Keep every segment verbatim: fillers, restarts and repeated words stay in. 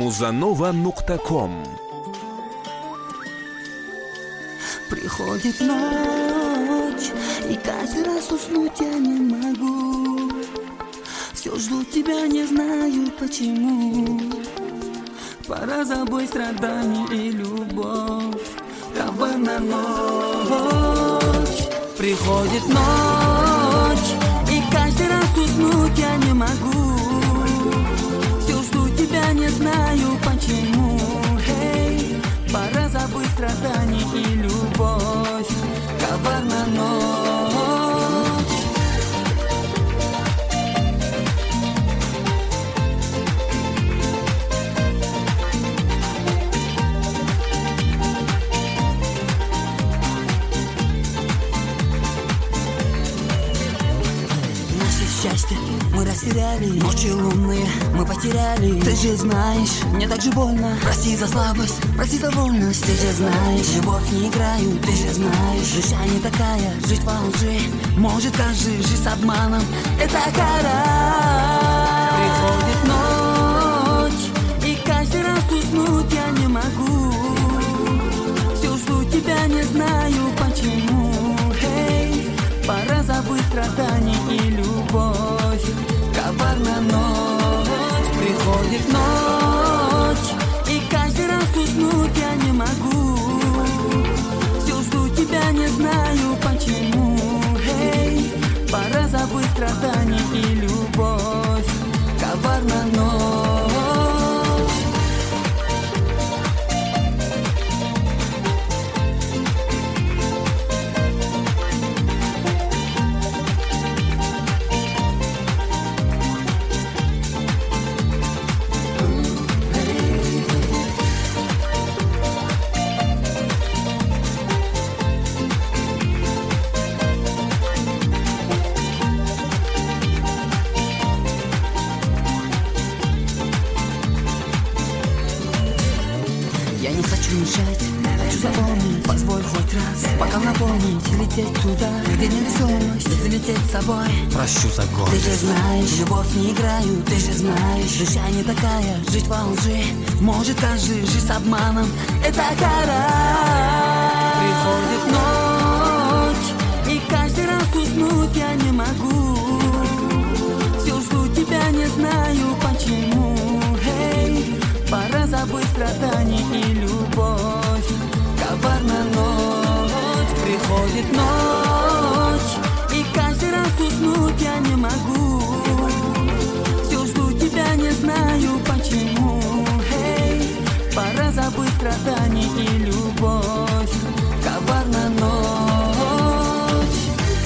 музанова точка ком. Приходит ночь, и каждый раз уснуть я не могу. Все жду тебя, не знаю почему. Пора забыть страдания и любовь. Коварная ночь. Приходит ночь, и каждый раз уснуть я не могу. Все жду тебя, не знаю почему. Эй, пора забыть страдания и любовь. Коварная ночь. Счастье мы растеряли, ночи лунные мы потеряли. Ты же знаешь, мне так же больно. Прости за слабость, прости за вольность. Ты же знаешь, любовь не играю. Ты же знаешь, душа не такая, жить во лжи может каждый, жить с обманом. Это кара. Приходит ночь, и каждый раз уснуть я не могу. Все жду тебя, не знаю почему. Эй, пора забыть страдания и любовь. Коварная ночь. Приходит ночь, и каждый раз уснуть я не могу. Все жду тебя, не знаю почему. Эй, пора забыть страдания и любовь. Коварная ночь. Я не хочу мешать, хочу запомнить. Позволь хоть раз, пока напомнить. Лететь туда, где невесомость, залететь с собой. Прощу за гордость. Ты же знаешь, любовь не играю. Ты же знаешь, душа не такая, жить во лжи может каждый, жить с обманом. Это кара. Приходит ночь, и каждый раз уснуть я не могу. Все жду тебя, не знаю почему. Эй, пора забыть страдания и любовь. Коварная ночь. Приходит ночь, и каждый раз уснуть я не могу. Все жду тебя, не знаю почему. Эй, пора забыть страдания и любовь. Коварная ночь.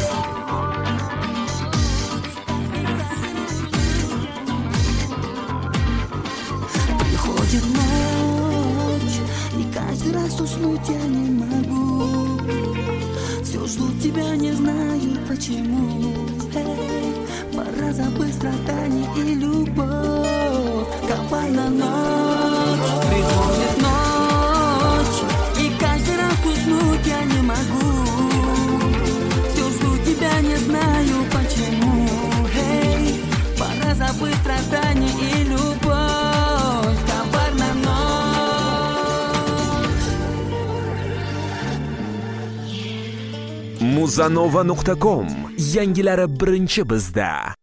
Приходит ночь, и каждый раз уснуть я не могу. Все жду тебя, не знаю почему. Эй, пора забыть страдания и любовь. Коварная ночь. Приходит ночь, и каждый раз уснуть я не могу. Все жду тебя, не знаю почему. Эй, пора забыть страдания и любовь. Коварная ночь. музанова точка ком. Yangilari birinchi bizda.